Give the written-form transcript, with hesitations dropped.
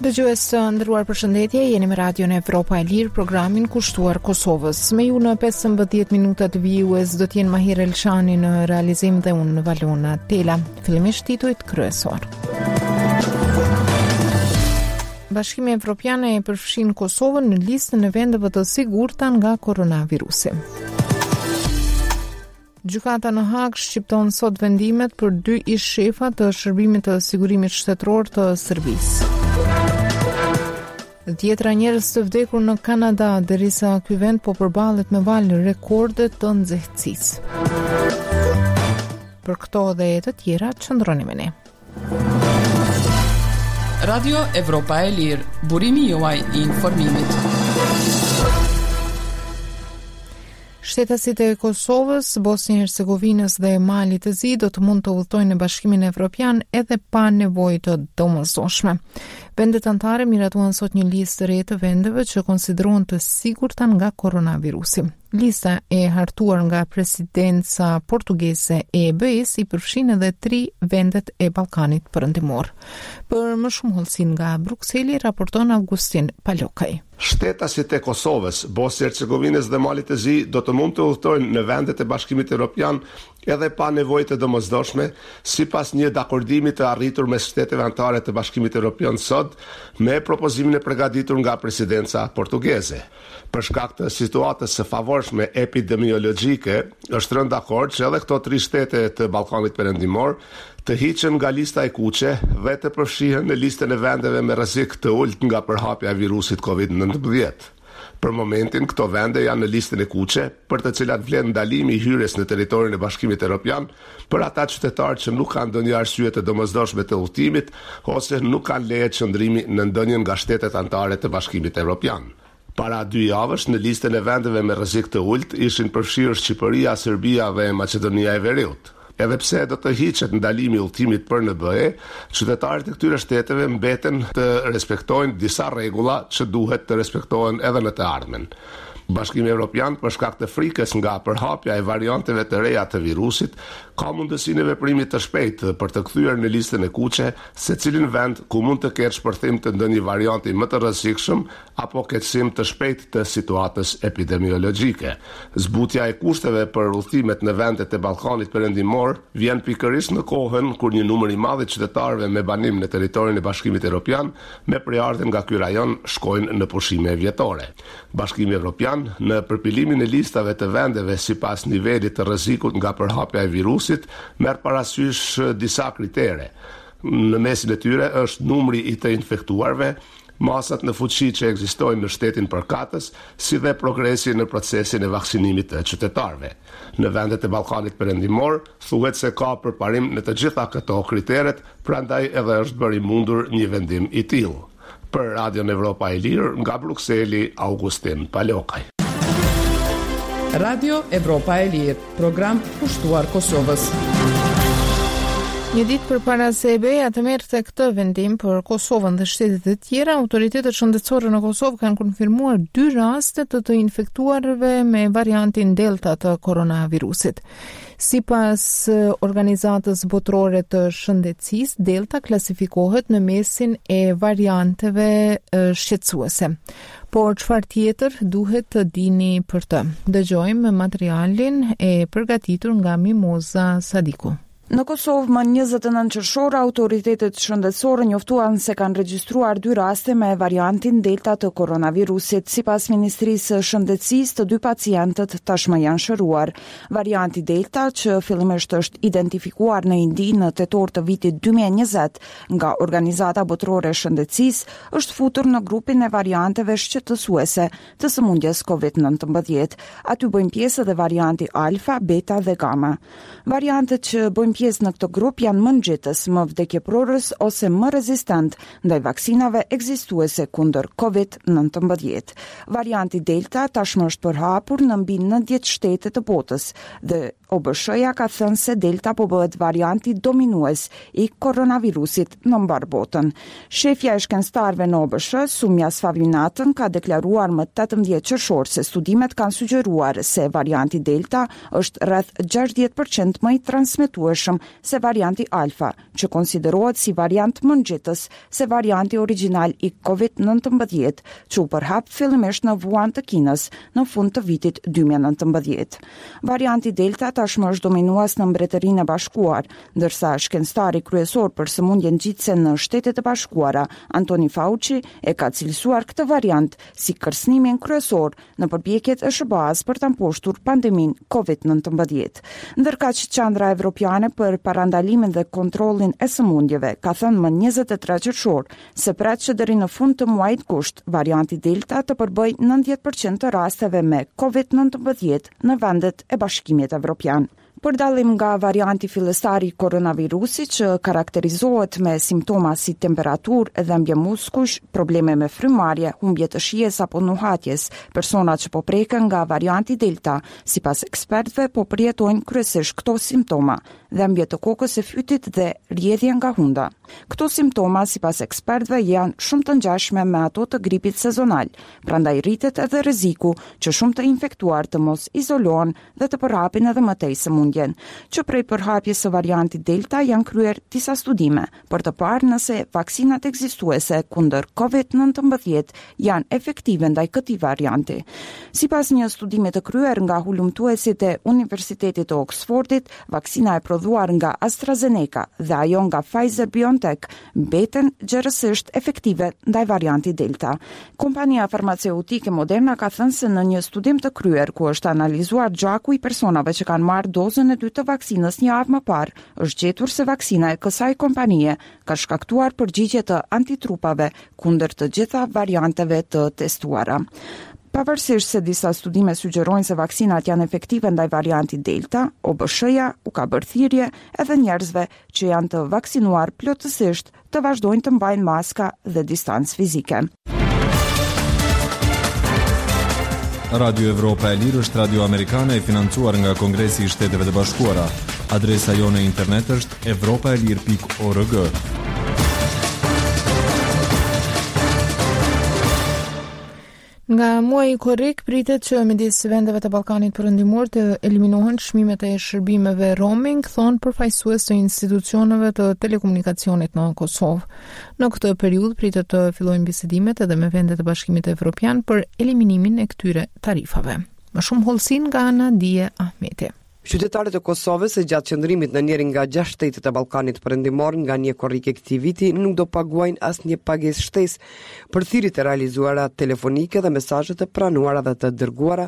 Dëgjues të nderuar, përshëndetje, jeni me Radion Evropa e Lirë, programin kushtuar Kosovës. Me ju në 15 minutat vijues do t'jenë Mahir Elshani në realizim dhe unë në Valona Tela. Fillimisht titujt kryesor. Bashkimi Evropian e përfshin Kosovën në listën e vendeve të sigurta nga koronavirusi. Gjykata në Hag shqipton sot vendimet për 2 ish shefa të shërbimit të sigurimit shtetëror të Serbisë. 10 njerëz të vdekur në Kanada derisa ky vend po përballet me valë rekorde të nxehtësisë. Për këto dhe të tjera qëndroni me ne. Radio Evropa e Lirë, burimi juaj I informimit. Shtetasit e Kosovës, Bosnjë-Hercegovinës dhe Malit të Zi do të mund të udhtojnë në Bashkimin Evropian edhe pa nevojë të domosdoshme. Vendet anëtare miratuan sot një listë të re të vendeve që konsiderohen të sigurta nga koronavirusi. Lista e hartuar nga presidenca portugese e EB-s I përfshin edhe 3 vendet e Ballkanit Perëndimor. Për më shumë hollësi nga Brukseli raporton Augustin Palokaj. Shtetasit e Kosovës, Bosnjë-Hercegovinës dhe Malit të Zi do të mund të udhtojnë në vendet e Bashkimit Evropian edhe pa nevojë të domosdoshme, sipas një dakordimi të arritur mes shteteve anëtare të Bashkimit Evropian sot, me propozimin e përgatitur nga presidenca portugeze. Për shkak të situatës së favorshme epidemiologjike, është rënë dakord që edhe këto 3 shtete të Ballkanit Perëndimor të hiqen nga lista e kuqe dhe të përfshihen në listën e vendeve me rrezik të ulët nga përhapja e virusit COVID-19. Për momentin, këto vende janë në listën e kuqe, për të cilat vlen ndalimi I hyrjes në territorin e Bashkimit Evropian për ata qytetarë që nuk kanë ndonjë arsye të domosdoshme të udhëtimit ose nuk kanë leje çndrimi në ndonjë nga shtetet anëtare të Bashkimit Evropian. Para 2 javësh në listën e vendeve me rrezik të ulët ishin përfshirë Shqipëria, Serbia dhe Maqedonia e Veriut. Edhe pse do të hiqet ndalimi I udhëtimit për në BE, qytetarët e këtyre shteteve mbeten të respektojnë disa rregulla që duhet të respektohen edhe në të ardhmen. Bashkimi Evropian, për shkak të frikës nga përhapja e varianteve të reja të virusit, ka mundësinë e veprimit të shpejtë për të kthyer në listën e kuqe secilin vend ku mund të ketë shpërthim të ndonjë varianti më të rrezikshëm apo keqësim të shpejtë të situatës epidemiologjike. Zbutja e kushteve për udhëtimet në vendet e Ballkanit Perëndimor vjen pikërisht në kohën kur një numër I madh I qytetarëve me banim në territorin e Bashkimit Evropian me prejardhje nga ky rajon shkojnë në pushime vjetore. Bashkimi Evropian në përpilimin e listave të vendeve sipas nivelit të rrezikut nga përhapja e virusit merr parasysh disa kritere. Në mesin e tyre është numri I të infektuarve, masat në fuqi që ekzistojnë në shtetin përkatës, si dhe progresi në procesin e vaksinimit të qytetarëve. Në vendet e Ballkanit Perëndimor thuhet se ka përparim në të gjitha këto kriteret, prandaj edhe është bërë I mundur një vendim I tillë. Për Radion Evropa e Lirë, nga Brukseli, Augustin Palokaj. Radio Evropa e Lirë, program kushtuar Kosovës. Një ditë përpara se EB-ja të merrte këtë vendim për Kosovën dhe shtetet e tjera, autoritetet shëndetësore në Kosovë kanë konfirmuar 2 raste të infektuarve me variantin Delta të koronavirusit. Sipas organizatës botërore të shëndetësisë, Delta klasifikohet në mesin e varianteve shqetësuese. Por çfarë tjetër duhet të dini për të? Dëgjojmë materialin e përgatitur nga Mimoza Sadiku. Në Kosovë, më 29 qershor, autoritetet shëndetësore njoftuan se kanë regjistruar 2 raste me variantin Delta të koronavirusit. Sipas Ministrisë së Shëndetësisë, të 2 pacientët tashmë janë shëruar. Varianti Delta, që fillimisht është identifikuar në Indi në tetor të vitit 2020 nga Organizata Botërore e Shëndetësisë, është futur në grupin e varianteve shqetësuese të sëmundjes COVID-19. Aty bëjnë pjesë edhe varianti Alfa, Beta dhe Gamma. Variantet që bëjnë pjesë në këtë grup janë më nxitës, më vdekjeprorës ose më rezistent ndaj vaksinave ekzistuese kundër COVID-19. Varianti Delta tashmë është përhapur në mbi 90 shtete të botës dhe OBSH-ja ka thënë se Delta po bëhet varianti dominues I koronavirusit në mbar botën. Shefja e shkencëtarëve në OBSH, Sumja Sfavinatën, ka deklaruar më 18 qershor se studimet kanë sugjeruar se varianti Delta është rreth 60% më I transmetueshëm rëndësishëm se varianti Alfa, që konsiderohet si variant më nxitës se varianti origjinal i COVID-19, që u përhap fillimisht në Wuhan të Kinës në fund të vitit 2019. Varianti Delta tashmë është dominues në Mbretërinë e Bashkuar, ndërsa shkencëtari kryesor për sëmundjen ngjitëse në Shtetet e Bashkuara, Anthony Fauci, e ka cilësuar këtë variant si kërcënimin kryesor në përpjekjet e SBA-s për ta mposhtur pandeminë COVID-19. Ndërkaq Qendra Evropiane për parandalimin dhe kontrollin e sëmundjeve ka thënë më 23 qershor se pret që deri në fund të muajit gusht varianti Delta të përbëjë 90% të rasteve me COVID-19 në vendet e Bashkimit Evropian. Për dallim nga varianti fillestari i koronavirusit që karakterizohet me simptoma si temperaturë, dhëmbje muskush, probleme me frymarrje, humbje të shijes apo nuhatjes, personat që po preken nga varianti Delta, sipas ekspertëve po përjetojnë kryesisht këto simptoma: dhëmbje të kokës së fytit dhe rrjedhje nga hunda. Këto simptoma, sipas ekspertëve, janë shumë të ngjashme me ato të gripit sezonal, prandaj rritet edhe rreziku që shumë të infektuar të mos izolohen dhe të përhapin edhe më tej sëmundjen. Që prej përhapjes së variantit Delta janë kryer disa studime për të parë nëse vaksinat ekzistuese kundër COVID-19 janë efektive ndaj këtij varianti. Sipas një studimi të kryer nga hulumtuesit e Universitetit të Oxfordit, vaksina e prodhuar nga AstraZeneca dhe ajo nga Pfizer-BioNTech mbeten gjerësisht efektive ndaj variantit Delta. Kompania farmaceutike Moderna ka thënë se në një studim të kryer ku është analizuar gjaku i personave që kanë marrë dozën e dytë të vaksinës një javë më parë, është gjetur se vaksina e kësaj kompanie ka shkaktuar përgjigje të antitrupave kundër të gjitha varianteve të testuara. Pavarësisht se disa studime sugjerojnë se vaksinat janë efektive ndaj variantit Delta, OBSH-ja u ka bërë thirrje edhe njerëzve që janë të vaksinuar plotësisht të vazhdojnë të mbajnë maska dhe distancë fizike. Radio Evropa e Lirë është radio amerikane e financuar nga Kongresi i Shteteve të Bashkuara. Adresa jone e internet është evropaelir.org. Nga muaji korrik pritet që midis vendeve të Ballkanit Perëndimor të eliminohen çmimet e shërbimeve roaming, thon përfaqësues të institucioneve të telekomunikacionit në Kosovë. Në këtë periudhë pritet të fillojnë bisedimet edhe me vendet e Bashkimit Evropian për eliminimin e këtyre tarifave. Më shumë hollësin nga Nadia Ahmeti. Qytetarët e Kosovës gjatë qëndrimit në njërin nga 6 shtetet e Ballkanit Perëndimor nga një korrik e këtij viti nuk do paguajnë asnjë pagesë shtesë për thirrjet e realizuara telefonike dhe mesazhet e pranuara dhe të dërguara